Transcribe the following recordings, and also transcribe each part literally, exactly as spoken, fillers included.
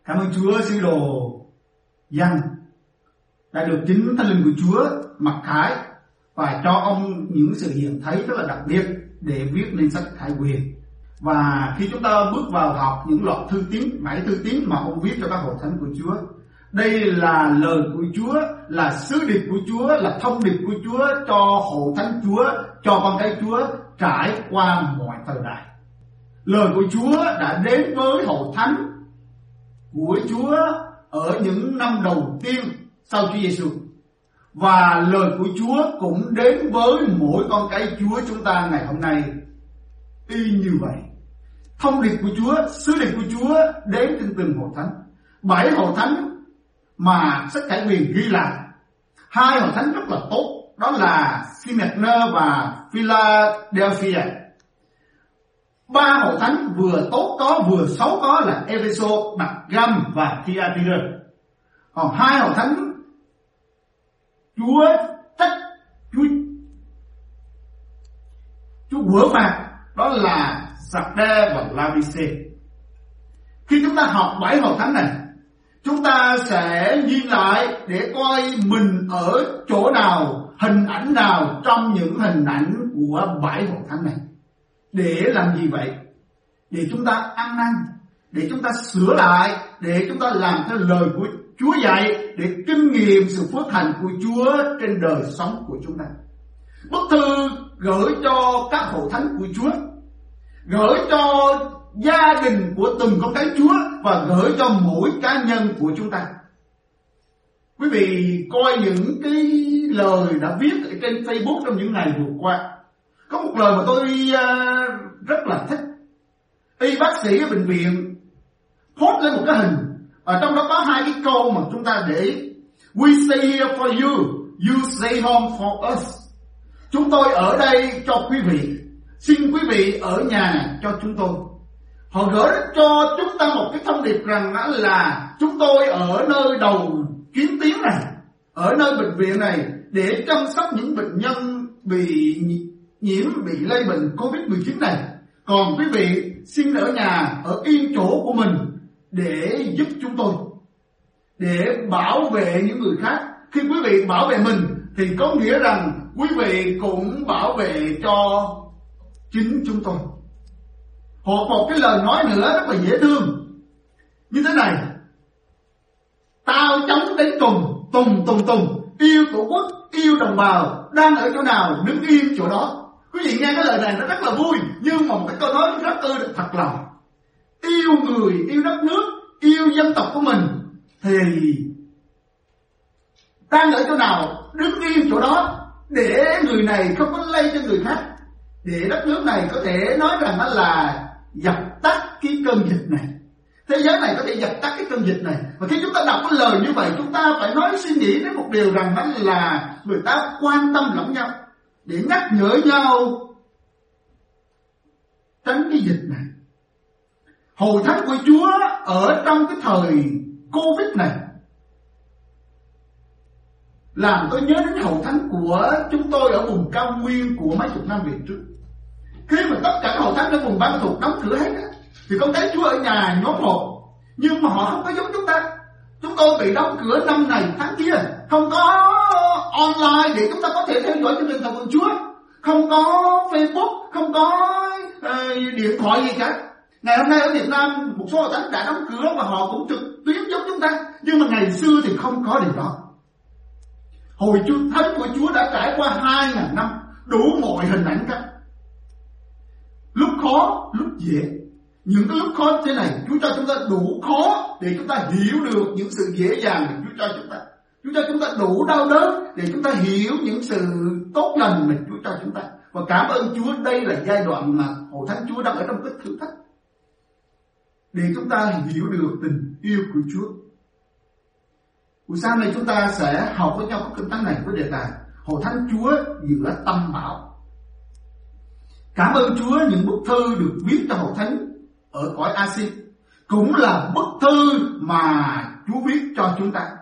Cảm ơn Chúa, sứ đồ Giăng đã được chính Thánh Linh của Chúa mặc khải và cho ông những sự hiện thấy rất là đặc biệt để viết nên sách Khải Huyền. Và khi chúng ta bước vào học những loạt thư tín, bảy thư tín mà ông viết cho các hội thánh của Chúa, đây là lời của Chúa, là sứ điệp của Chúa, là thông điệp của Chúa cho hội thánh Chúa, cho con cái Chúa trải qua mọi thời đại. Lời của Chúa đã đến với hội thánh của Chúa ở những năm đầu tiên sau Chúa Giêsu, và lời của Chúa cũng đến với mỗi con cái Chúa chúng ta ngày hôm nay y như vậy. Thông điệp của Chúa, sứ điệp của Chúa đến trên từng hội thánh. Bảy hội thánh mà sách Khải Huyền ghi lại, hai hội thánh rất là tốt, đó là Smyrna và Philadelphia. Ba hội thánh vừa tốt có vừa xấu có là Epheso, Pergam và Thyatira. Còn hai hội thánh Chúa trách, Chúa Chúa quở phạt, đó là Sardes và Laodice. Khi chúng ta học bảy hội thánh này, chúng ta sẽ nhìn lại để coi mình ở chỗ nào, hình ảnh nào trong những hình ảnh của bảy hội thánh này. Để làm gì vậy? Để chúng ta ăn năn, để chúng ta sửa lại, để chúng ta làm theo lời của Chúa dạy, để kinh nghiệm sự phước hạnh của Chúa trên đời sống của chúng ta. Bức thư gửi cho các hội thánh của Chúa, gửi cho gia đình của từng con cái Chúa, và gửi cho mỗi cá nhân của chúng ta. Quý vị coi những cái lời đã viết ở trên Facebook trong những ngày vừa qua. Có một lời mà tôi rất là thích. Y bác sĩ ở bệnh viện post lên một cái hình, ở trong đó có hai cái câu mà chúng ta để ý. We stay here for you, you stay home for us. Chúng tôi ở đây cho quý vị, xin quý vị ở nhà cho chúng tôi. Họ gửi cho chúng ta một cái thông điệp rằng đó là chúng tôi ở nơi đầu chuyến tiến này, ở nơi bệnh viện này để chăm sóc những bệnh nhân bị nhiễm, bị lây bệnh covid mười chín này. Còn quý vị xin ở nhà, ở yên chỗ của mình để giúp chúng tôi, để bảo vệ những người khác. Khi quý vị bảo vệ mình thì có nghĩa rằng quý vị cũng bảo vệ cho chính chúng tôi. Hoặc một cái lời nói nữa rất là dễ thương như thế này: tao chống đến tùng, tùng tùng tùng, yêu tổ quốc, yêu đồng bào, đang ở chỗ nào đứng yên chỗ đó. Quý vị nghe cái lời này nó rất là vui, nhưng mà một cái câu nói rất ư thật lòng. Yêu người, yêu đất nước, yêu dân tộc của mình thì đang ở chỗ nào đứng yên chỗ đó, để người này không có lây cho người khác, để đất nước này có thể nói rằng đó là dập tắt cái cơn dịch này, thế giới này có thể dập tắt cái cơn dịch này. Và khi chúng ta đọc cái lời như vậy, chúng ta phải nói suy nghĩ đến một điều rằng đó là người ta quan tâm lẫn nhau, để nhắc nhở nhau tránh cái dịch này. Hội thánh của Chúa ở trong cái thời Covid này làm tôi nhớ đến hội thánh của chúng tôi ở vùng cao nguyên của mấy chục năm về trước. Khi mà tất cả các hội thánh ở vùng Ban Thuộc đóng cửa hết á, thì con cái Chúa ở nhà nhóm một, nhưng mà họ không có giống chúng ta. Chúng tôi bị đóng cửa năm này tháng kia, không có online để chúng ta có thể theo dõi chương trình Thờ Phượng Chúa, không có Facebook, không có uh, điện thoại gì cả. Ngày hôm nay ở Việt Nam một số hội thánh đã đóng cửa và họ cũng trực tuyến giống chúng ta, nhưng mà ngày xưa thì không có điều đó. Hội thánh của Chúa đã trải qua hai ngàn năm, đủ mọi hình ảnh khác, lúc khó lúc dễ. Những cái lúc khó thế này Chúa cho chúng ta đủ khó để chúng ta hiểu được những sự dễ dàng mà Chúa cho chúng ta. Chúa cho chúng ta đủ đau đớn để chúng ta hiểu những sự tốt lành mà Chúa cho chúng ta. Và cảm ơn Chúa, đây là giai đoạn mà hội thánh Chúa đang ở trong cái thử thách, để chúng ta hiểu được tình yêu của Chúa. Buổi sáng nay chúng ta sẽ học với nhau cái kinh thánh này với đề tài hội thánh Chúa giữa tâm bão. Cảm ơn Chúa, những bức thư được viết cho hội thánh ở cõi Asia cũng là bức thư mà Chúa viết cho chúng ta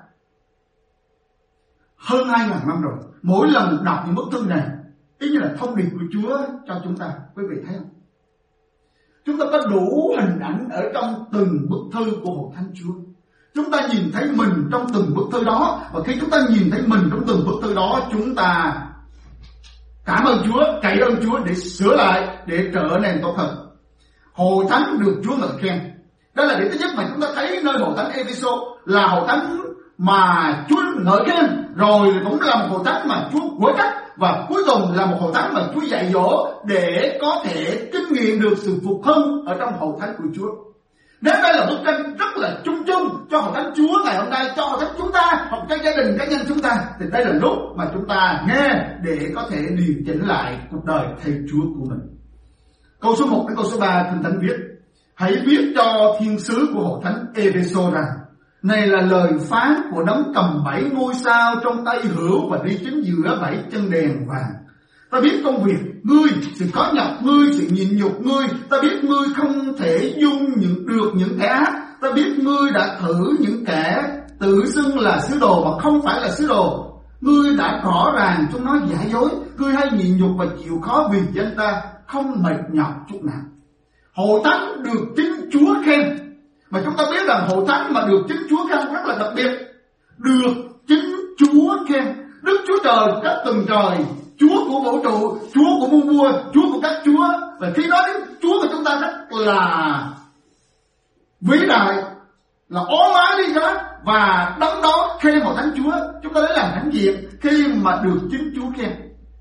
hơn hai ngàn năm rồi. Mỗi lần đọc những bức thư này ý như là thông điệp của Chúa cho chúng ta. Quý vị thấy không? Chúng ta có đủ hình ảnh ở trong từng bức thư của Hội Thánh Chúa. Chúng ta nhìn thấy mình trong từng bức thư đó, và khi chúng ta nhìn thấy mình trong từng bức thư đó, chúng ta cảm ơn Chúa, cậy ơn Chúa để sửa lại, để trở nên tốt hơn. Hội thánh được Chúa ngợi khen. Đó là điểm thứ nhất mà chúng ta thấy nơi Hội Thánh Ephesos, là hội thánh mà Chúa ngợi khen, rồi cũng là một hội thánh mà Chúa quở trách, và cuối cùng là một hội thánh mà Chúa dạy dỗ để có thể kinh nghiệm được sự phục hưng ở trong hội thánh của Chúa. Nếu đây là bức tranh rất là chung chung cho hội thánh Chúa ngày hôm nay, cho hội thánh chúng ta, hoặc cho gia đình cá nhân chúng ta, thì đây là lúc mà chúng ta nghe để có thể điều chỉnh lại cuộc đời thầy Chúa của mình. Câu số một đến câu số ba Kinh Thánh viết: hãy viết cho thiên sứ của hội thánh Ephesos rằng, này là lời phán của đấng cầm bảy ngôi sao trong tay hữu và đi chính giữa bảy chân đèn vàng. Ta biết công việc ngươi, sự khó nhọc ngươi, sự nhịn nhục ngươi. Ta biết ngươi không thể dung những được những kẻ ác. Ta biết ngươi đã thử những kẻ tự xưng là sứ đồ mà không phải là sứ đồ. Ngươi đã rõ ràng chúng nó giả dối. Ngươi hay nhịn nhục và chịu khó vì dân ta, không mệt nhọc chút nào. Hội thánh được chính Chúa khen. Mà chúng ta biết rằng hội thánh mà được chính Chúa khen rất là đặc biệt. Được chính Chúa khen. Đức Chúa Trời các tầng trời, Chúa của vũ trụ, Chúa của muôn vua, Chúa của các chúa. Và khi nói đến Chúa của chúng ta rất là vĩ đại, là ố má đi đó, và đấng đó khen hội thánh Chúa. Chúng ta lấy làm hãnh diện khi mà được chính Chúa khen.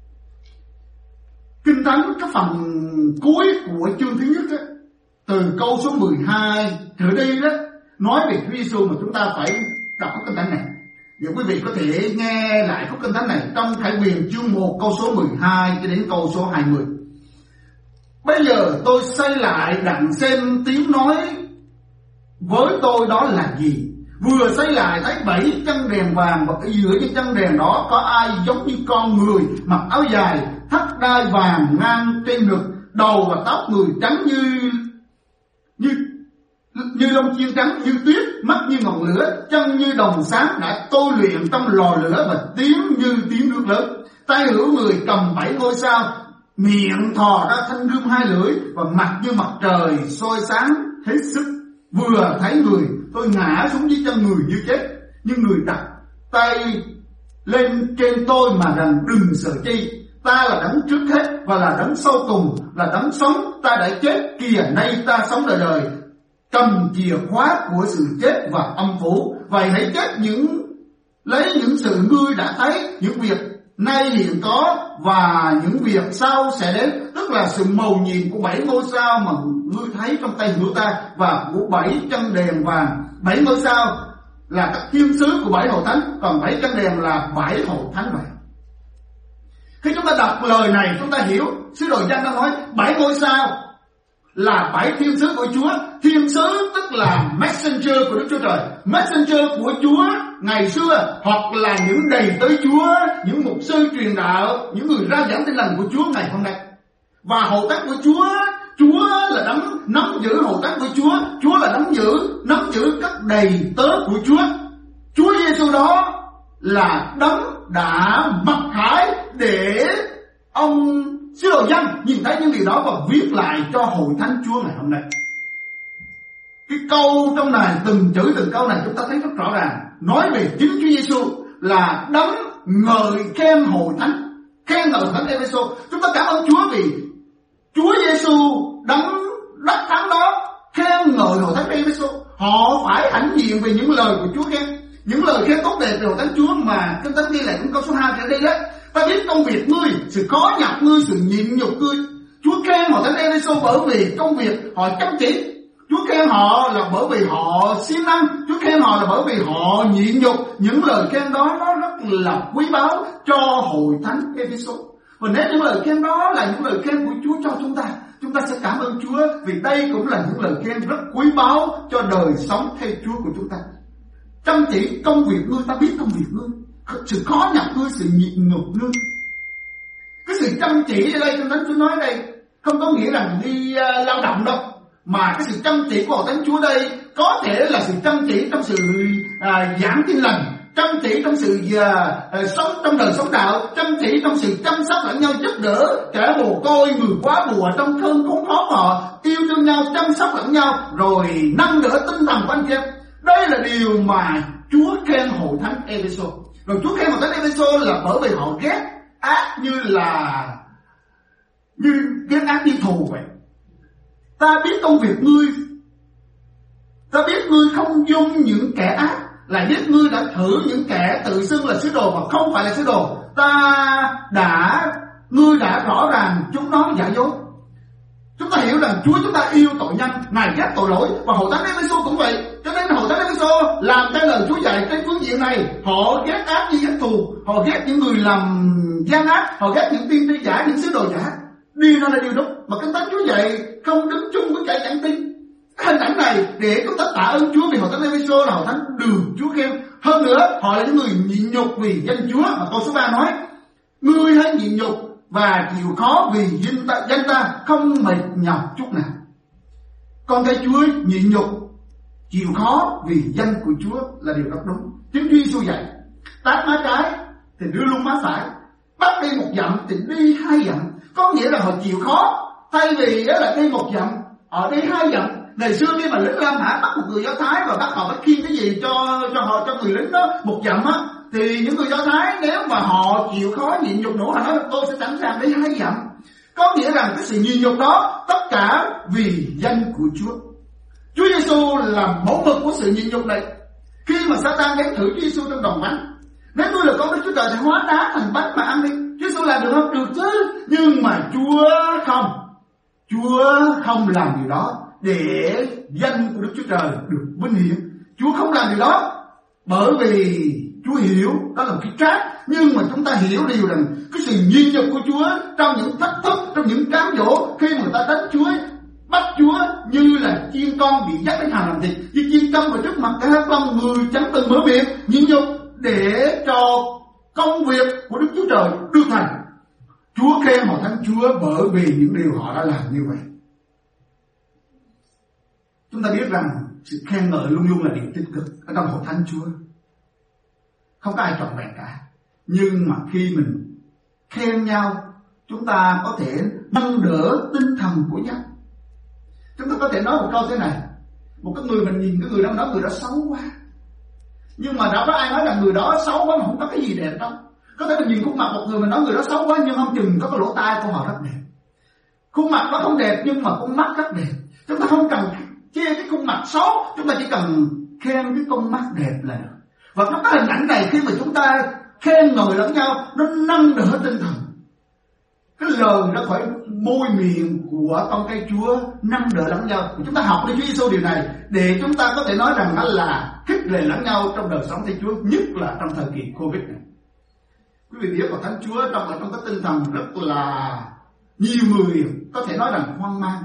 Kinh Thánh cái phần cuối của chương thứ nhất đó, từ câu số mười hai trở đi đó, nói về Chúa Giêsu mà chúng ta phải đọc cái Kinh Thánh này. Giờ quý vị có thể nghe lại khúc Kinh Thánh này trong Khải Huyền chương một câu số mười hai cho đến câu số hai mươi. Bây giờ tôi xây lại đặng xem tiếng nói với tôi đó là gì. Vừa xây lại thấy bảy chân đèn vàng, và ở giữa những chân đèn đó có ai giống như con người, mặc áo dài, thắt đai vàng ngang trên ngực, đầu và tóc người trắng như như như lông chiên trắng như tuyết, mắt như ngọn lửa, chân như đồng sáng đã tôi luyện trong lò lửa, và tiếng như tiếng nước lớn. Tay hữu người cầm bảy ngôi sao, miệng thò ra thanh gươm hai lưỡi, và mặt như mặt trời soi sáng hết sức. Vừa thấy người, tôi ngã xuống dưới chân người như chết, nhưng người đặt tay lên trên tôi mà rằng đừng sợ chi. Ta là đấng trước hết và là đấng sau cùng, là đấng sống. Ta đã chết, kìa nay ta sống đời đời, cầm chìa khóa của sự chết và âm phủ. Vậy hãy chết những lấy những sự ngươi đã thấy, những việc nay hiện có và những việc sau sẽ đến, tức là sự mầu nhiệm của bảy ngôi sao mà ngươi thấy trong tay hữu ta, và của bảy chân đèn vàng. Bảy ngôi sao là các thiên sứ của bảy hội thánh, còn bảy chân đèn là bảy hội thánh vậy. Khi chúng ta đọc lời này, chúng ta hiểu sứ đồ Giăng đã nói bảy ngôi sao là bảy thiên sứ của Chúa. Thiên sứ tức là messenger của Đức Chúa Trời, messenger của Chúa ngày xưa, hoặc là những đầy tớ Chúa, những mục sư truyền đạo, những người ra giảng tin lành của Chúa ngày hôm nay. Và hội thánh của Chúa, Chúa là đấng nắm giữ hội thánh của Chúa, Chúa là nắm giữ nắm giữ các đầy tớ của Chúa. Chúa Giêsu đó là đấng đã mặc khải để ông sứ đồ Giăng nhìn thấy những điều đó và viết lại cho hội thánh Chúa ngày hôm nay. Cái câu trong này, từng chữ từng câu này chúng ta thấy rất rõ ràng, nói về chính Chúa Giêsu là đấng ngợi khen hội thánh, khen ngợi hội thánh Ephesos. Chúng ta cảm ơn Chúa vì Chúa Giêsu đấng đắc thắng đó khen ngợi hội thánh Ephesos. Họ phải hãnh diện về những lời của Chúa khen, những lời khen tốt đẹp về hội thánh Chúa mà Kinh Thánh ghi lại trong câu số hai ở đây đó. Ta biết công việc ngươi, sự khó nhọc ngươi, sự nhịn nhục ngươi. Chúa khen hội thánh Ephesos bởi vì công việc họ chăm chỉ. Chúa khen họ là bởi vì họ siêng năng. Chúa khen họ là bởi vì họ nhịn nhục. Những lời khen đó nó rất là quý báu cho hội thánh Ephesos. Và nếu những lời khen đó là những lời khen của Chúa cho chúng ta, chúng ta sẽ cảm ơn Chúa, vì đây cũng là những lời khen rất quý báu cho đời sống theo Chúa của chúng ta. Chăm chỉ công việc ngươi, ta biết công việc ngươi, sự khó nhọc ngươi, sự nhịn nhục ngươi. Cái sự chăm chỉ ở đây, Kinh Thánh Chúa nói đây không có nghĩa rằng đi uh, lao động đâu, mà cái sự chăm chỉ của hội thánh Chúa đây có thể là sự chăm chỉ trong sự uh, giảng tin lành, chăm chỉ trong sự uh, sống trong đời sống đạo, chăm chỉ trong sự chăm sóc lẫn nhau, giúp đỡ kẻ mồ côi, người quá bùa trong cơn khốn khó họ, yêu thương nhau, chăm sóc lẫn nhau, rồi nâng đỡ tinh thần của anh chị em. Đây là điều mà Chúa khen hội thánh Ê-phê-sô. Rồi Chúa khen hội thánh Ê-phê-sô là bởi vì họ ghét ác như là như ghét ác như thù vậy. Ta biết công việc ngươi, ta biết ngươi không dung những kẻ ác, lại biết ngươi đã thử những kẻ tự xưng là sứ đồ mà không phải là sứ đồ. Ta đã, ngươi đã rõ ràng chúng nó giả dối. Chúng ta hiểu rằng Chúa chúng ta yêu tội nhân, Ngài ghét tội lỗi, và hội thánh Ê-phê-sô cũng vậy. Cho nên hội thánh Ê-phê-sô làm theo lời Chúa dạy trên phương diện này. Họ ghét ác như ghét thù, họ ghét những người làm gian ác, họ ghét những tiên tri giả, những sứ đồ giả. Điều đó là điều đúng mà Kinh Thánh Chúa dạy, không đứng chung với kẻ chẳng tin. Hình ảnh này để chúng ta tạ ơn Chúa vì hội thánh Ê-phê-sô là hội thánh được Chúa khen. Hơn nữa họ là những người nhịn nhục vì danh Chúa. Mà câu số ba nói, ngươi hãy nhịn nhục và chịu khó vì danh ta, danh ta không mệt nhọc chút nào. Con thấy Chúa nhịn nhục chịu khó vì danh của Chúa là điều rất đúng. Chính Chúa Giêsu dạy, tát má trái thì đưa luôn má phải, bắt đi một dặm thì đi hai dặm. Có nghĩa là họ chịu khó, thay vì là đi một dặm họ đi hai dặm. Ngày xưa khi mà lính La Mã bắt một người Do Thái và bắt họ phải khiêng cái gì cho cho họ cho người lính đó một dặm á, thì những người Do Thái nếu mà họ chịu khó nhịn nhục nữa, họ nói tôi sẽ sẵn sàng đi hai dặm. Có nghĩa rằng cái sự nhịn nhục đó tất cả vì danh của Chúa. Chúa Giêsu là mẫu mực của sự nhịn nhục này. Khi mà Satan đến thử Chúa Giêsu trong đồng bánh, nếu tôi là con Đức Chúa Trời thì hóa đá thành bánh mà ăn đi. Chúa Giêsu làm được không? Được chứ. Nhưng mà Chúa không, Chúa không làm điều đó để danh của Đức Chúa Trời được vinh hiển. Chúa không làm điều đó bởi vì Chúa hiểu đó là một cái trách. Nhưng mà chúng ta hiểu điều rằng cái sự nhịn nhục của Chúa trong những thách thức, trong những cám dỗ, khi mà người ta đánh Chúa, bắt Chúa như là chiên con bị dắt đến hàng làm thịt, như chiên câm vào trước mặt cả hai con người chẳng từng mở miệng, nhịn nhục để cho công việc của Đức Chúa Trời được thành. Chúa khen hội thánh Chúa bởi vì những điều họ đã làm như vậy. Chúng ta biết rằng sự khen ngợi luôn luôn là điều tích cực ở trong hội thánh Chúa. Không có ai trọn vẹn cả. Nhưng mà khi mình khen nhau, chúng ta có thể nâng đỡ tinh thần của nhau. Chúng ta có thể nói một câu thế này, một cái người mình nhìn cái người đó nói người đó xấu quá, nhưng mà đâu có ai nói là người đó xấu quá mà không có cái gì đẹp đâu. Có thể mình nhìn khuôn mặt một người mình nói người đó xấu quá, nhưng không chừng có cái lỗ tai của họ rất đẹp. Khuôn mặt nó không đẹp nhưng mà con mắt rất đẹp. Chúng ta không cần chê cái khuôn mặt xấu, chúng ta chỉ cần khen cái con mắt đẹp là được. Và trong cái hình ảnh này, khi mà chúng ta khen ngợi lẫn nhau, nó nâng đỡ tinh thần. Cái lời nó khỏi môi miệng của con cái Chúa nâng đỡ lẫn nhau. Chúng ta học đi Chúa Giêsu điều này để chúng ta có thể nói rằng nó là khích lệ lẫn nhau trong đời sống Thiên Chúa, nhất là trong thời kỳ Covid này. Quý vị biết vào Thánh Chúa trong trong cái tinh thần rất là nhiều người có thể nói rằng hoang mang,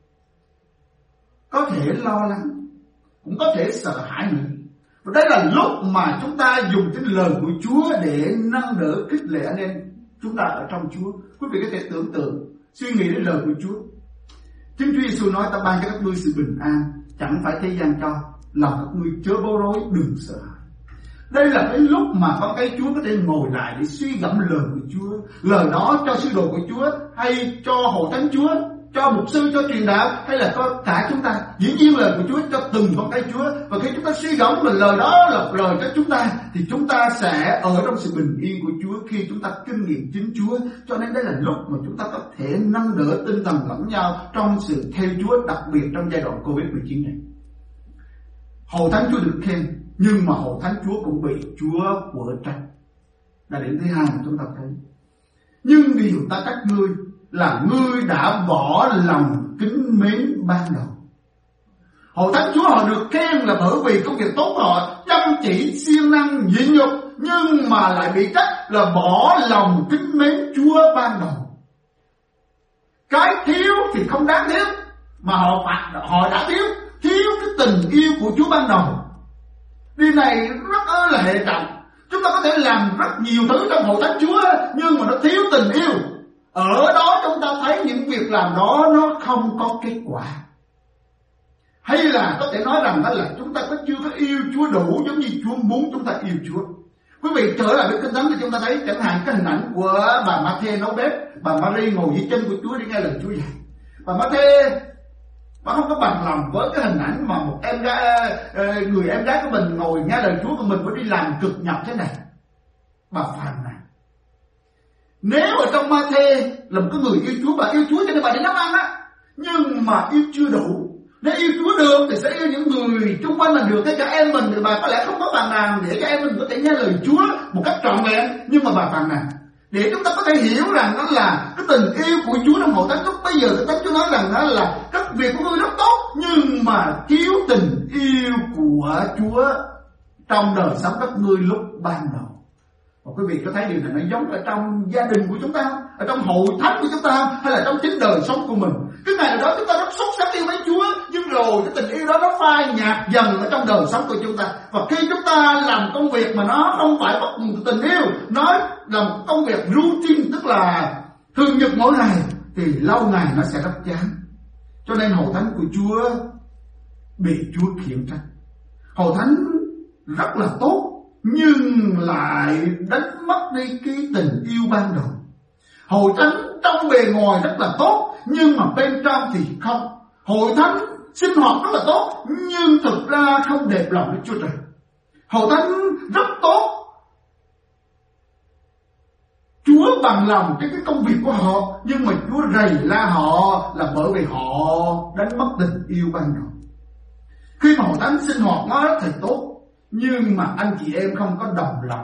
có thể lo lắng, cũng có thể sợ hãi nữa. Và đây là lúc mà chúng ta dùng cái lời của Chúa để nâng đỡ khích lệ anh em chúng ta ở trong Chúa. Quý vị có thể tưởng tượng, suy nghĩ đến lời của Chúa. Chính Chúa Giêsu nói ta ban cho các ngươi sự bình an, chẳng phải thế gian cho, lòng các ngươi chớ bối rối, đừng sợ hãi. Đây là cái lúc mà con cái Chúa có thể ngồi lại để suy gẫm lời của Chúa. Lời đó cho sứ đồ của Chúa, hay cho hội thánh Chúa, cho mục sư, cho truyền đạo, hay là cho cả chúng ta. Dĩ nhiên lời của Chúa cho từng con cái Chúa. Và khi chúng ta suy gẫm về lời đó là lời cho chúng ta, thì chúng ta sẽ ở trong sự bình yên của Chúa khi chúng ta kinh nghiệm chính Chúa. Cho nên đây là lúc mà chúng ta có thể nâng đỡ tinh thần lẫn nhau trong sự theo Chúa, đặc biệt trong giai đoạn Covid mười chín này. Hội thánh Chúa được khen, nhưng mà hội thánh Chúa cũng bị Chúa quở trách. Là điểm thứ hai mà chúng ta thấy. Nhưng điều ta trách ngươi là ngươi đã bỏ lòng kính mến ban đầu. Hội thánh Chúa họ được khen là bởi vì công việc tốt họ chăm chỉ, siêng năng, nhịn nhục, nhưng mà lại bị trách là bỏ lòng kính mến Chúa ban đầu. Cái thiếu thì không đáng thiếu, mà họ phạt họ đã thiếu, thiếu cái tình yêu của Chúa ban đầu. Điều này rất là hệ trọng. Chúng ta có thể làm rất nhiều thứ trong hội thánh Chúa, nhưng mà nó thiếu tình yêu. Ở đó chúng ta thấy những việc làm đó nó không có kết quả. Hay là có thể nói rằng đó là chúng ta có chưa có yêu Chúa đủ giống như Chúa muốn chúng ta yêu Chúa. Quý vị trở lại với Kinh Thánh thì chúng ta thấy chẳng hạn cái hình ảnh của bà Ma-thê nấu bếp, bà Mary ngồi dưới chân của Chúa để nghe lời Chúa dạy. Bà Ma-thê bà không có bằng lòng với cái hình ảnh mà một em gái, người em gái của mình ngồi nghe lời Chúa, của mình phải đi làm cực nhọc thế này. Bà phàn nàn. Nếu ở trong Ma-thê là một cái người yêu Chúa, bà yêu Chúa cho nên bà đi nấu ăn á, nhưng mà yêu chưa đủ. Nếu yêu Chúa được thì sẽ yêu những người xung quanh mình được, cái cả em mình thì bà có lẽ không có phàn nàn để cho em mình có thể nghe lời Chúa một cách trọn vẹn, nhưng mà bà phàn nàn. Để chúng ta có thể hiểu rằng đó là cái tình yêu của Chúa trong Hội Thánh lúc bây giờ, cái Thánh Chúa nói rằng đó là các việc của ngươi rất tốt, nhưng mà thiếu tình yêu của Chúa trong đời sống các ngươi lúc ban đầu. Và quý vị có thấy điều này nó giống ở trong gia đình của chúng ta không? Ở trong hội thánh của chúng ta không? Hay là trong chính đời sống của mình? Cái ngày nào đó chúng ta rất sốt sắng yêu với Chúa, nhưng rồi cái tình yêu đó nó phai nhạt dần ở trong đời sống của chúng ta. Và khi chúng ta làm công việc mà nó không phải bắt nguồn từ tình yêu, nó là một công việc routine, tức là thường nhật mỗi ngày, thì lâu ngày nó sẽ rất chán. Cho nên hội thánh của Chúa bị Chúa khiển trách. Hội thánh rất là tốt nhưng lại đánh mất đi cái tình yêu ban đầu. Hội thánh trong bề ngoài rất là tốt nhưng mà bên trong thì không. Hội thánh sinh hoạt rất là tốt nhưng thực ra không đẹp lòng với Chúa Trời. Hội thánh rất tốt, Chúa bằng lòng cái cái công việc của họ, nhưng mà Chúa rầy la họ là bởi vì họ đánh mất tình yêu ban đầu. Khi mà hội thánh sinh hoạt nó rất là tốt nhưng mà anh chị em không có đồng lòng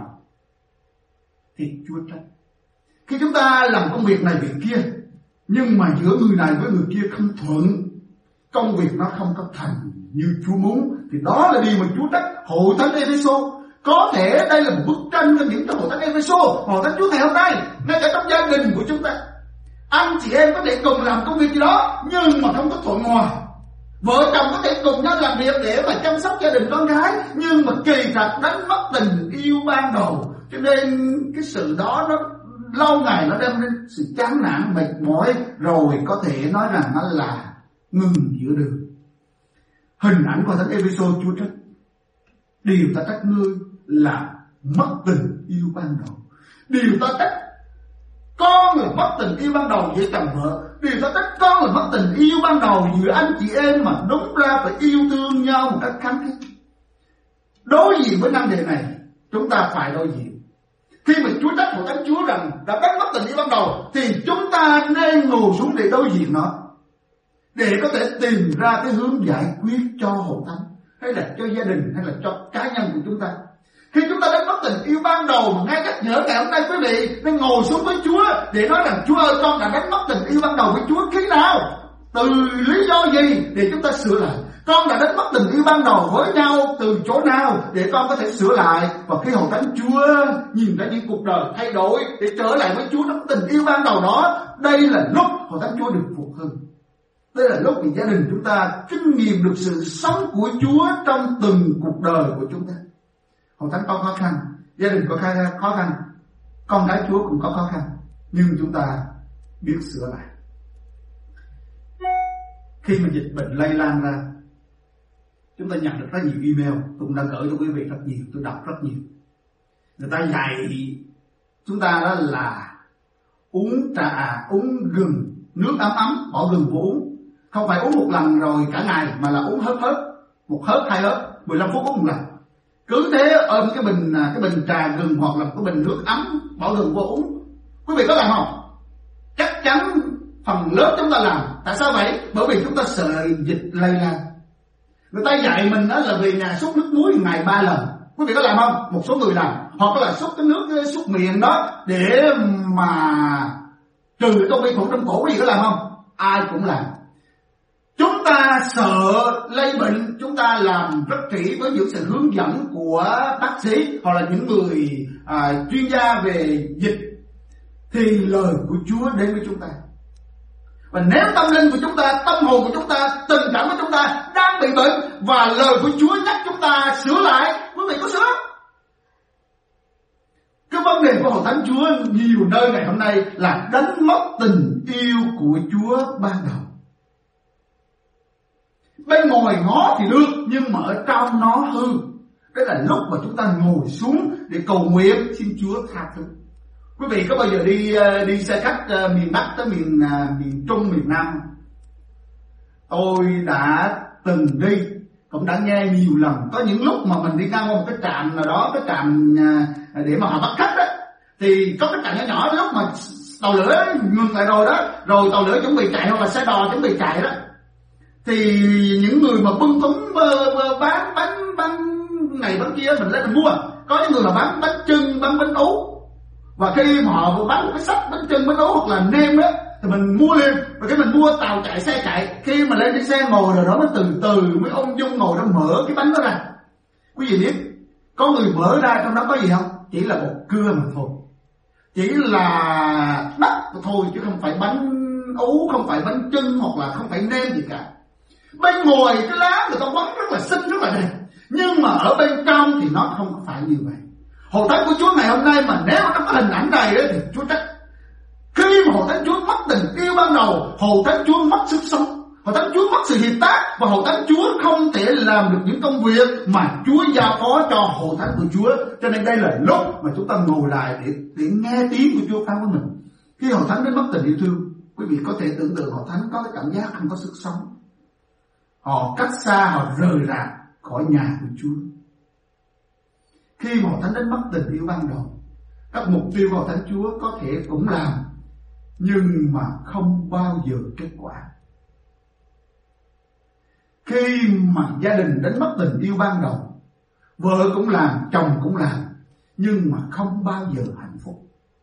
thì Chúa trách. Khi chúng ta làm công việc này việc kia nhưng mà giữa người này với người kia không thuận, công việc nó không có thành như Chúa muốn, thì đó là điều mà Chúa trách hội thánh Ê-phê-sô. Có thể đây là một bức tranh cho những cái hội thánh Ê-phê-sô, hội thánh Chúa ngày hôm nay, ngay cả trong gia đình của chúng ta. Anh chị em có thể cùng làm công việc gì đó nhưng mà không có thuận hòa. Vợ chồng có thể cùng nhau làm việc để mà chăm sóc gia đình con gái, nhưng mà kỳ thật đánh mất tình yêu ban đầu. Cho nên cái sự đó nó lâu ngày nó đem đến sự chán nản, mệt mỏi, rồi có thể nói rằng nó là ngừng giữa đường. Hình ảnh của thánh Ê-phê-sô Chúa trách. Điều ta trách ngươi là mất tình yêu ban đầu. Điều ta trách con là mất tình yêu ban đầu giữa chồng vợ. Điều ta trách con là mất tình yêu ban đầu giữa anh chị em mà đúng ra phải yêu thương nhau một cách khăng khít. Đối diện với năng đề này, chúng ta phải đối diện. Khi mà Chúa trách hội thánh Chúa rằng đã đánh mất tình yêu ban đầu, thì chúng ta nên ngồi xuống để đối diện nó, để có thể tìm ra cái hướng giải quyết cho hội thánh, hay là cho gia đình, hay là cho cá nhân của chúng ta. Khi chúng ta đánh mất tình yêu ban đầu mà ngay cách nhớ ngày hôm nay quý vị nên ngồi xuống với Chúa để nói rằng Chúa ơi, con đã đánh mất tình yêu ban đầu với Chúa khi nào, từ lý do gì để chúng ta sửa lại. Con đã đánh mất tình yêu ban đầu với nhau từ chỗ nào để con có thể sửa lại. Và khi hội thánh Chúa nhìn thấy những cuộc đời thay đổi để trở lại với Chúa trong tình yêu ban đầu đó, đây là lúc hội thánh Chúa được phục hưng. Đây là lúc thì gia đình chúng ta kinh nghiệm được sự sống của Chúa trong từng cuộc đời của chúng ta. Hội thánh có khó khăn, gia đình có khó khăn, con cái Chúa cũng có khó khăn, nhưng chúng ta biết sửa lại. Khi mà dịch bệnh lây lan ra, chúng ta nhận được rất nhiều email, tôi cũng đã gửi cho quý vị rất nhiều, tôi đọc rất nhiều. Người ta dạy chúng ta đó là uống trà, uống gừng, nước ấm ấm, bỏ gừng vô uống. Không phải uống một lần rồi cả ngày, mà là uống hớp hớp, một hớp hai hớp, mười lăm phút uống một lần. Cứ thế ôm cái bình cái bình trà gừng hoặc là cái bình nước ấm bỏ gừng vô uống. Quý vị có làm không? Chắc chắn phần lớn chúng ta làm. Tại sao vậy? Bởi vì chúng ta sợ dịch lây lan. Người ta dạy mình đó là về nhà súc nước muối ngày ba lần. Quý vị có làm không? Một số người làm. Hoặc là súc cái nước súc miệng đó để mà trừ trong vi khuẩn trong cổ. Quý vị có làm không? Ai cũng làm. Chúng ta sợ lây bệnh, chúng ta làm rất kỹ với những sự hướng dẫn của bác sĩ hoặc là những người à, chuyên gia về dịch, thì lời của Chúa đến với chúng ta. Và nếu tâm linh của chúng ta, tâm hồn của chúng ta, tình cảm của chúng ta đang bị bệnh và lời của Chúa nhắc chúng ta sửa lại, quý vị có sửa? Cái vấn đề của hội thánh Chúa nhiều nơi ngày hôm nay là đánh mất tình yêu của Chúa ban đầu. Bên ngoài ngó thì được, nhưng mà ở trong nó hư. Đó là lúc mà chúng ta ngồi xuống để cầu nguyện xin Chúa tha thứ. Quý vị có bao giờ đi đi xe khách miền Bắc tới miền miền Trung, miền Nam không? Tôi đã từng đi, cũng đã nghe nhiều lần. Có những lúc mà mình đi ngang qua một cái trạm nào đó, cái trạm để mà họ bắt khách đó, thì có cái trạm nhỏ nhỏ, lúc mà tàu lửa ngừng lại rồi đó, rồi tàu lửa chuẩn bị chạy hoặc là xe đò chuẩn bị chạy đó, thì những người mà bưng túng bán bánh bánh này bánh kia mình lên mình mua. Có những người là bán bánh chưng, bán bánh ú, và khi mà họ bán một cái sách bánh chưng, bánh ú hoặc là nêm đó thì mình mua liền. Và cái mình mua tàu chạy xe chạy, khi mà lên trên xe ngồi rồi đó mới từ từ mới ung dung ngồi đó mở cái bánh đó ra. Quý vị biết có người mở ra trong đó có gì không? Chỉ là bột cưa mà thôi, chỉ là đất thôi, chứ không phải bánh ú, không phải bánh chưng hoặc là không phải nêm gì cả. Bên ngoài cái lá người ta quấn rất là xinh, rất là đẹp, nhưng mà ở bên trong thì nó không phải như vậy. Hội thánh của Chúa ngày hôm nay mà nếu nó có hình ảnh này đó thì Chúa trách. Khi mà hội thánh Chúa mất tình yêu ban đầu, hội thánh Chúa mất sức sống, hội thánh Chúa mất sự hiệp tác, và hội thánh Chúa không thể làm được những công việc mà Chúa giao phó cho hội thánh của Chúa. Cho nên đây là lúc mà chúng ta ngồi lại để, để nghe tiếng của Chúa phán với mình. Khi hội thánh đến mất tình yêu thương, quý vị có thể tưởng tượng hội thánh có cái cảm giác không có sức sống. Họ cách xa, họ rời rạc khỏi nhà của Chúa. Khi mà hội thánh đến mất tình yêu ban đầu, các mục tiêu của hội thánh Chúa có thể cũng làm, nhưng mà không bao giờ kết quả. Khi mà gia đình đến mất tình yêu ban đầu, vợ cũng làm, chồng cũng làm, nhưng mà không bao giờ hạnh phúc.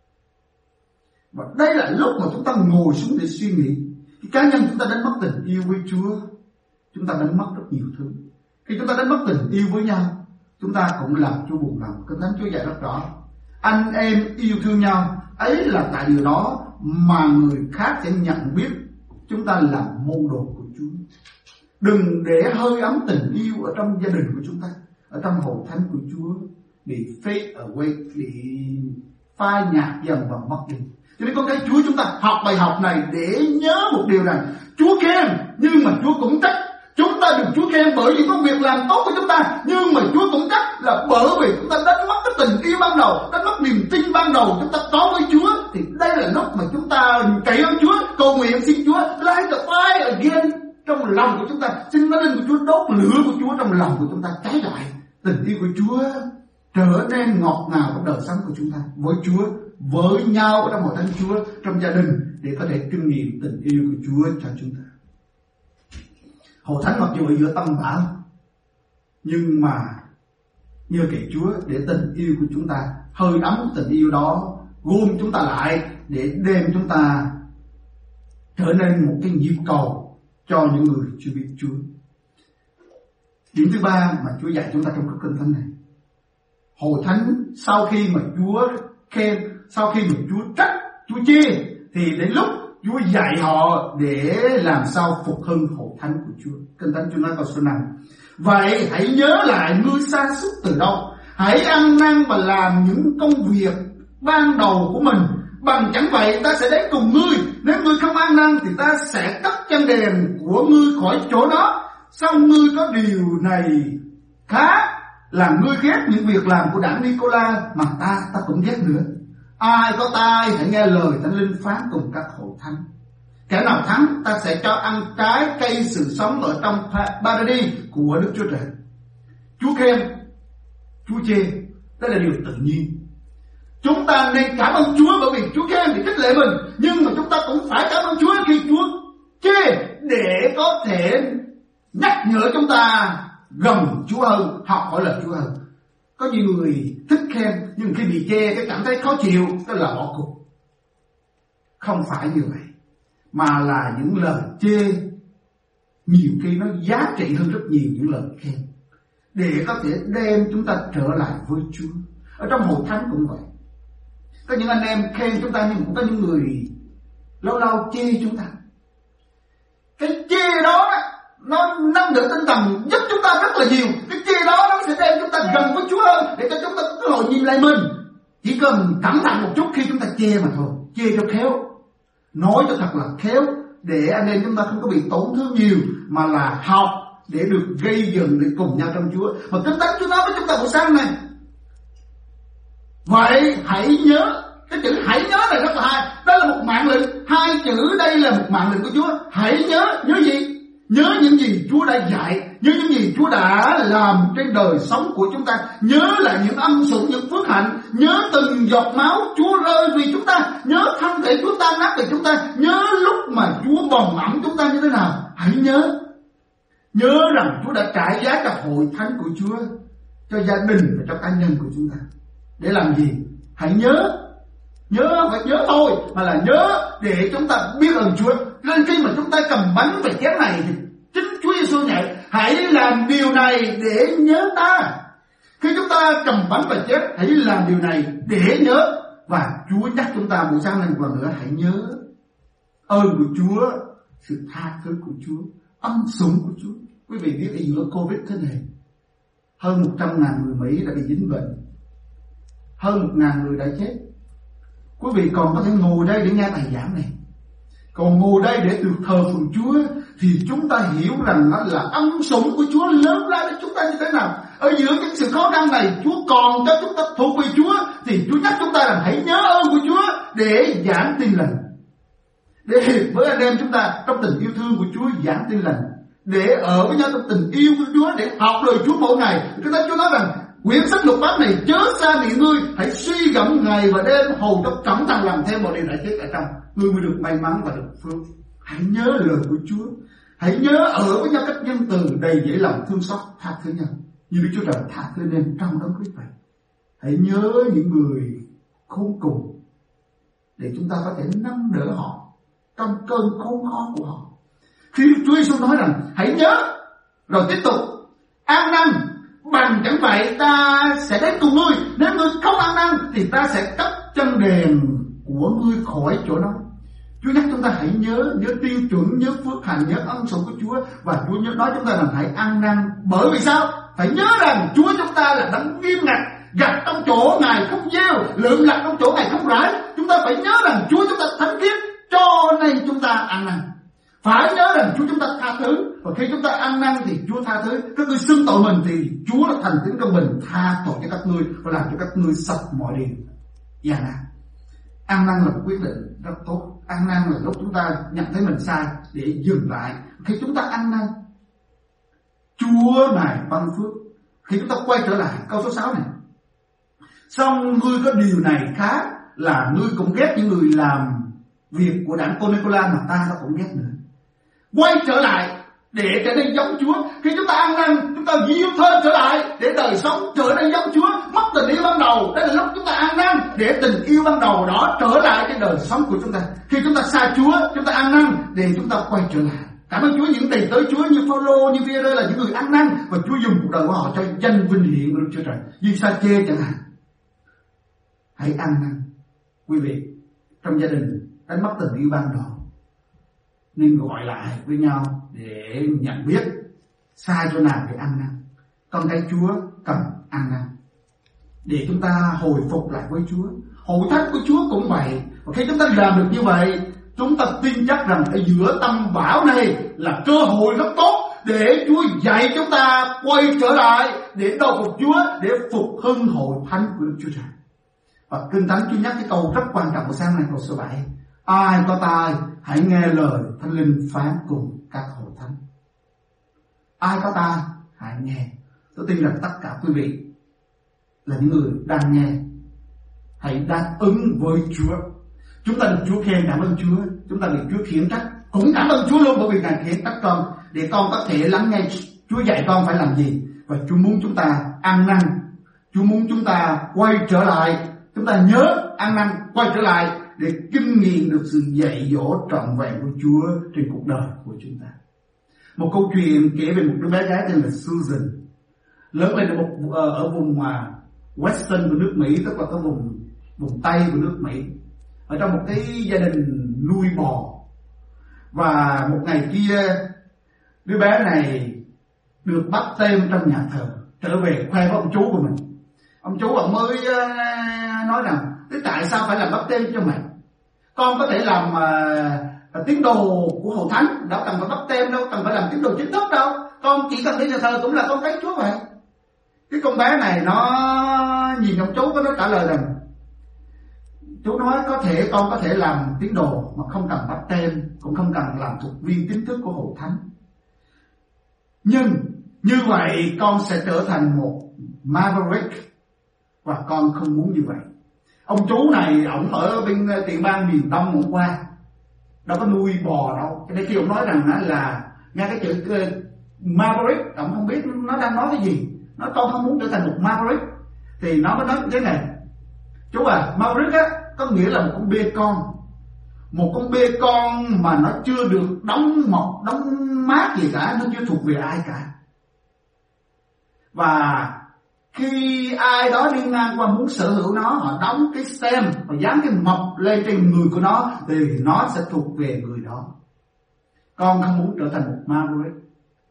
Và đây là lúc mà chúng ta ngồi xuống để suy nghĩ. Khi cá nhân chúng ta đến mất tình yêu với Chúa, chúng ta đánh mất rất nhiều thứ. Khi chúng ta đánh mất tình yêu với nhau, chúng ta cũng làm Chúa buồn lòng. Kinh Thánh Chúa dạy rất rõ, anh em yêu thương nhau, ấy là tại điều đó mà người khác sẽ nhận biết chúng ta là môn đồ của Chúa. Đừng để hơi ấm tình yêu ở trong gia đình của chúng ta, ở trong hội thánh của Chúa bị fade away, bị phai nhạt dần và mất đi. Cho nên con cái Chúa, chúng ta học bài học này để nhớ một điều rằng Chúa khen, nhưng mà Chúa cũng trách. Chúng ta được Chúa khen bởi những công việc làm tốt của chúng ta, nhưng mà Chúa cũng trách là bởi vì chúng ta đánh mất cái tình yêu ban đầu, đánh mất niềm tin ban đầu chúng ta có với Chúa. Thì đây là lúc mà chúng ta cậy ơn Chúa, cầu nguyện xin Chúa light the fire again trong lòng của chúng ta, xin Thánh Linh của Chúa đốt lửa của Chúa trong lòng của chúng ta cháy lại. Tình yêu của Chúa trở nên ngọt ngào trong đời sống của chúng ta với Chúa, với nhau ở trong hội thánh Chúa, trong gia đình, để có thể kinh nghiệm tình yêu của Chúa cho chúng ta. Hội thánh mặc dù ở giữa tâm bão, nhưng mà nhờ cậy Chúa để tình yêu của chúng ta, hơi ấm tình yêu đó gom chúng ta lại để đem chúng ta trở nên một cái nhịp cầu cho những người chưa biết Chúa. Điểm thứ ba mà Chúa dạy chúng ta trong các kinh thánh này, hội thánh sau khi mà Chúa khen, sau khi mà Chúa trách, Chúa chê, thì đến lúc Chúa dạy họ để làm sao phục hưng hội thánh của Chúa. Kinh Thánh Chúa nói câu số năm: vậy hãy nhớ lại ngươi sa sút từ đâu, hãy ăn năn và làm những công việc ban đầu của mình, bằng chẳng vậy ta sẽ đến cùng ngươi. Nếu ngươi không ăn năn thì ta sẽ cắt chân đèn của ngươi khỏi chỗ đó. Xong ngươi có điều này khá là ngươi ghét những việc làm của đảng Nicola mà ta ta cũng ghét nữa. Ai có tai hãy nghe lời Thánh Linh phán cùng các hội thánh. Kẻ nào thắng ta sẽ cho ăn trái cây sự sống ở trong Paradis của Đức Chúa Trời. Chúa khen, Chúa chê, đó là điều tự nhiên. Chúng ta nên cảm ơn Chúa bởi vì Chúa khen để khích lệ mình, nhưng mà chúng ta cũng phải cảm ơn Chúa khi Chúa chê để có thể nhắc nhở chúng ta gần Chúa hơn, học hỏi lời Chúa hơn. Có nhiều người thích khen, nhưng khi bị chê cái cảm thấy khó chịu, tức là bỏ cuộc. Không phải như vậy, mà là những lời chê nhiều khi nó giá trị hơn rất nhiều những lời khen, để có thể đem chúng ta trở lại với Chúa. Ở trong hội thánh cũng vậy, có những anh em khen chúng ta, nhưng cũng có những người lâu lâu chê chúng ta. Cái chê đó nó nâng đỡ tinh thần giúp chúng ta rất là nhiều. Cái chê đó nó sẽ đem chúng ta gần với Chúa hơn, để cho chúng ta có cơ hội nhìn lại mình. Chỉ cần cẩn thận một chút khi chúng ta chê mà thôi, chê cho khéo, nói cho thật là khéo, để anh em chúng ta không có bị tổn thương nhiều, mà là học để được gây dựng để cùng nhau trong Chúa. Mà Kinh Thánh Chúa nói với chúng ta buổi sáng này, vậy hãy nhớ. Cái chữ hãy nhớ này rất là hay. Đó là một mạng lệnh. Hai chữ đây là một mạng lệnh của Chúa. Hãy nhớ. Nhớ gì? Nhớ những gì Chúa đã dạy, nhớ những gì Chúa đã làm trên đời sống của chúng ta, nhớ lại những ân sủng, những phước hạnh, nhớ từng giọt máu Chúa rơi vì chúng ta, nhớ thân thể Chúa tan nát vì chúng ta, nhớ lúc mà Chúa bồng ẵm chúng ta như thế nào. Hãy nhớ. Nhớ rằng Chúa đã trải giá cho hội thánh của Chúa, cho gia đình và cho cá nhân của chúng ta. Để làm gì? Hãy nhớ. Nhớ không phải nhớ thôi, mà là nhớ để chúng ta biết ơn Chúa. Nên khi mà chúng ta cầm bánh và chén này thì chính Chúa Giêsu dạy, hãy làm điều này để nhớ ta. Khi chúng ta cầm bánh và chén, hãy làm điều này để nhớ. Và Chúa nhắc chúng ta buổi sáng này một lần nữa, hãy nhớ ơn của Chúa, sự tha thứ của Chúa, ân sủng của Chúa. Quý vị biết ở giữa Covid thế này, hơn một trăm ngàn người Mỹ đã bị dính bệnh, hơn một ngàn người đã chết. Quý vị còn có thể ngồi đây để nghe bài giảng này, còn ngồi đây để được thờ phượng Chúa, thì chúng ta hiểu rằng đó là ân sủng của Chúa lớn lao đến chúng ta như thế nào. Ở giữa những sự khó khăn này, Chúa còn cho chúng ta thuộc về Chúa, thì Chúa nhắc chúng ta rằng hãy nhớ ơn của Chúa để giảng tin lành, để hiệp với anh em chúng ta trong tình yêu thương của Chúa, giảng tin lành, để ở với nhau trong tình yêu của Chúa, để học lời Chúa mỗi ngày. Chúng ta Chúa nói rằng quyển sách luật pháp này chớ xa miệng ngươi, hãy suy gẫm ngày và đêm, hầu cho cẩn thận làm theo mọi điều đã chép ở trong, ngươi mới được may mắn và được phước. Hãy nhớ lời của Chúa, hãy nhớ ở với nhau cách nhân từ, đầy dễ lòng, thương xót, tha thứ nhau như Đức Chúa Trời tha thứ nên trong đấng Christ vậy. Hãy nhớ những người khốn cùng để chúng ta có thể nâng đỡ họ trong cơn khốn khó của họ. Khi Chúa Giêsu nói rằng hãy nhớ, rồi tiếp tục an năn, bằng chẳng vậy ta sẽ đến cùng ngươi, nếu ngươi không ăn năn thì ta sẽ cắt chân đèn của ngươi khỏi chỗ đó. Chúa nhắc chúng ta hãy nhớ, nhớ tiêu chuẩn, nhớ phước hạnh, nhớ ân sủng của Chúa. Và Chúa nhớ nói chúng ta rằng hãy ăn năn. Bởi vì sao? Phải nhớ rằng Chúa chúng ta là đấng nghiêm ngặt, gặt trong chỗ Ngài không gieo, lượm lặt trong chỗ Ngài không rải. Chúng ta phải nhớ rằng Chúa chúng ta thánh khiết, cho nên chúng ta ăn năn. Phải nhớ rằng Chúa chúng ta tha thứ, và khi chúng ta ăn năn thì Chúa tha thứ. Các ngươi xưng tội mình thì Chúa là thành tín công bình, tha tội cho các ngươi và làm cho các ngươi sạch mọi điều gian ác. Ăn năn là một quyết định rất tốt. Ăn năn là lúc chúng ta nhận thấy mình sai để dừng lại. Khi chúng ta ăn năn, Chúa Ngài ban phước. Khi chúng ta quay trở lại câu số sáu này, xong ngươi có điều này khác là ngươi cũng ghét những người làm việc của đảng Cô-nê-cô-la mà ta nó cũng ghét nữa. Quay trở lại để trở nên giống Chúa. Khi chúng ta ăn năn, chúng ta yêu thương trở lại để đời sống trở nên giống Chúa. Mất tình yêu ban đầu, đây là lúc chúng ta ăn năn để tình yêu ban đầu đó trở lại trên đời sống của chúng ta. Khi chúng ta xa Chúa, chúng ta ăn năn để chúng ta quay trở lại. Cảm ơn Chúa, những đầy tới Chúa như Phao-lô, như Phi-e-rơ là những người ăn năn và Chúa dùng cuộc đời của họ cho danh vinh hiển của Đức Chúa Trời. Như Sa-chê chẳng hạn. Hãy ăn năn. Quý vị, trong gia đình đánh mất tình yêu ban đầu, nên gọi lại với nhau để nhận biết sai chỗ nào để ăn năn. Con cái Chúa cần ăn năn để chúng ta hồi phục lại với Chúa. Hội thánh của Chúa cũng vậy. Và khi chúng ta làm được như vậy, chúng ta tin chắc rằng ở giữa tâm bão này là cơ hội rất tốt để Chúa dạy chúng ta quay trở lại để đầu phục Chúa, để phục hưng hội thánh của Đức Chúa Trời. Và Kinh Thánh Chúa nhắc cái câu rất quan trọng của sáng nay, câu số bảy. Ai có tai hãy nghe lời Thánh Linh phán cùng các hội thánh. Ai có tai hãy nghe. Tôi tin rằng tất cả quý vị là những người đang nghe, hãy đáp ứng với Chúa. Chúng ta được Chúa khen, cảm ơn Chúa. Chúng ta được Chúa khiển trách, cũng cảm ơn Chúa luôn, bởi vì Ngài khiển trách con để con có thể lắng nghe Chúa dạy con phải làm gì. Và Chúa muốn chúng ta ăn năn, Chúa muốn chúng ta quay trở lại. Chúng ta nhớ ăn năn, quay trở lại để kinh nghiệm được sự dạy dỗ trọn vẹn của Chúa trên cuộc đời của chúng ta. Một câu chuyện kể về một đứa bé gái tên là Susan, lớn lên ở, một, ở vùng Western của nước Mỹ, tức là cái vùng vùng Tây của nước Mỹ, ở trong một cái gia đình nuôi bò. Và một ngày kia, đứa bé này được bắt tên trong nhà thờ, trở về khoe với ông chú của mình. Ông chú ông mới uh, nói rằng, thế tại sao phải làm báp tên cho mày? Con có thể làm uh, tín đồ của hội thánh, đâu cần phải báp tên đâu, cần phải làm tín đồ chính thức đâu. con chỉ cần đến nhà thờ cũng là con cái Chúa vậy. Cái con bé này nó nhìn ông chú, nó trả lời rằng chú nói có thể con có thể làm tín đồ mà không cần báp têm, cũng không cần làm thuộc viên chính thức của hội thánh. Nhưng như vậy con sẽ trở thành một maverick, và con không muốn như vậy. Ông chú này ổng ở bên tiền bang miền Đông hôm qua, đâu có nuôi bò đâu. Cho nên khi ông nói rằng là nghe cái chữ maverick, ông không biết nó đang nói cái gì. Nó con không muốn trở thành một maverick, thì nó mới nói như thế này: chú à, maverick á có nghĩa là một con bê con, một con bê con mà nó chưa được đóng mọc đóng mát gì cả, nó chưa thuộc về ai cả. Và khi ai đó đi ngang qua muốn sở hữu nó, họ đóng cái stem và dán cái mọc lên trên người của nó, thì nó sẽ thuộc về người đó. Con không muốn trở thành một maverick.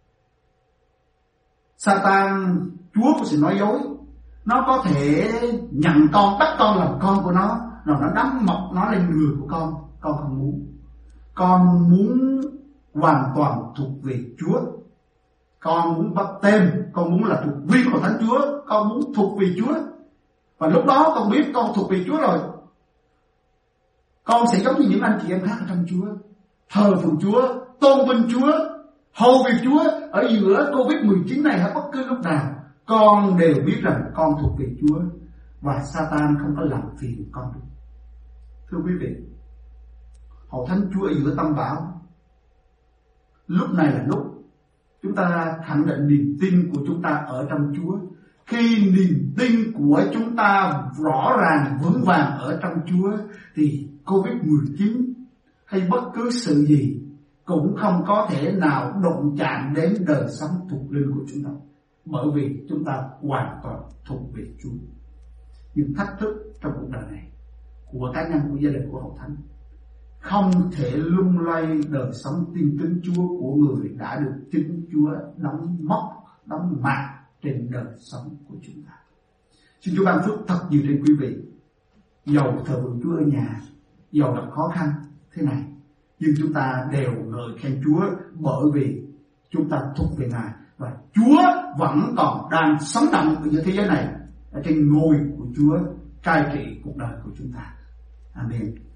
Satan, chúa của sự nói dối, nó có thể nhận con, bắt con làm con của nó, rồi nó đóng mọc nó lên người của con. Con không muốn. Con muốn hoàn toàn thuộc về Chúa. Con muốn báp têm, con muốn là thuộc viên của Thánh Chúa, con muốn thuộc về Chúa. Và lúc đó con biết con thuộc về Chúa rồi, con sẽ giống như những anh chị em khác ở trong Chúa, thờ phượng Chúa, tôn vinh Chúa, hầu việc Chúa. Ở giữa Covid mười chín này hay bất cứ lúc nào, con đều biết rằng con thuộc về Chúa, và Satan không có làm phiền con được. Thưa quý vị, hội thánh Chúa ở giữa tâm bão, lúc này là lúc chúng ta khẳng định niềm tin của chúng ta ở trong Chúa. Khi niềm tin của chúng ta rõ ràng vững vàng ở trong Chúa, thì Covid mười chín hay bất cứ sự gì cũng không có thể nào đụng chạm đến đời sống thuộc linh của chúng ta, bởi vì chúng ta hoàn toàn thuộc về Chúa. Những thách thức trong cuộc đời này của cá nhân, của gia đình, của hội thánh không thể lung lay đời sống tin kính Chúa của người đã được chính Chúa đóng mốc, đóng mạc trên đời sống của chúng ta. Xin Chúa ban phước thật nhiều trên quý vị. Dầu thờ phượng Chúa ở nhà, dầu gặp khó khăn thế này, nhưng chúng ta đều ngợi khen Chúa, bởi vì chúng ta thuộc về Ngài, và Chúa vẫn còn đang sống động ở giữa thế giới này, ở trên ngôi của Chúa cai trị cuộc đời của chúng ta. Amen.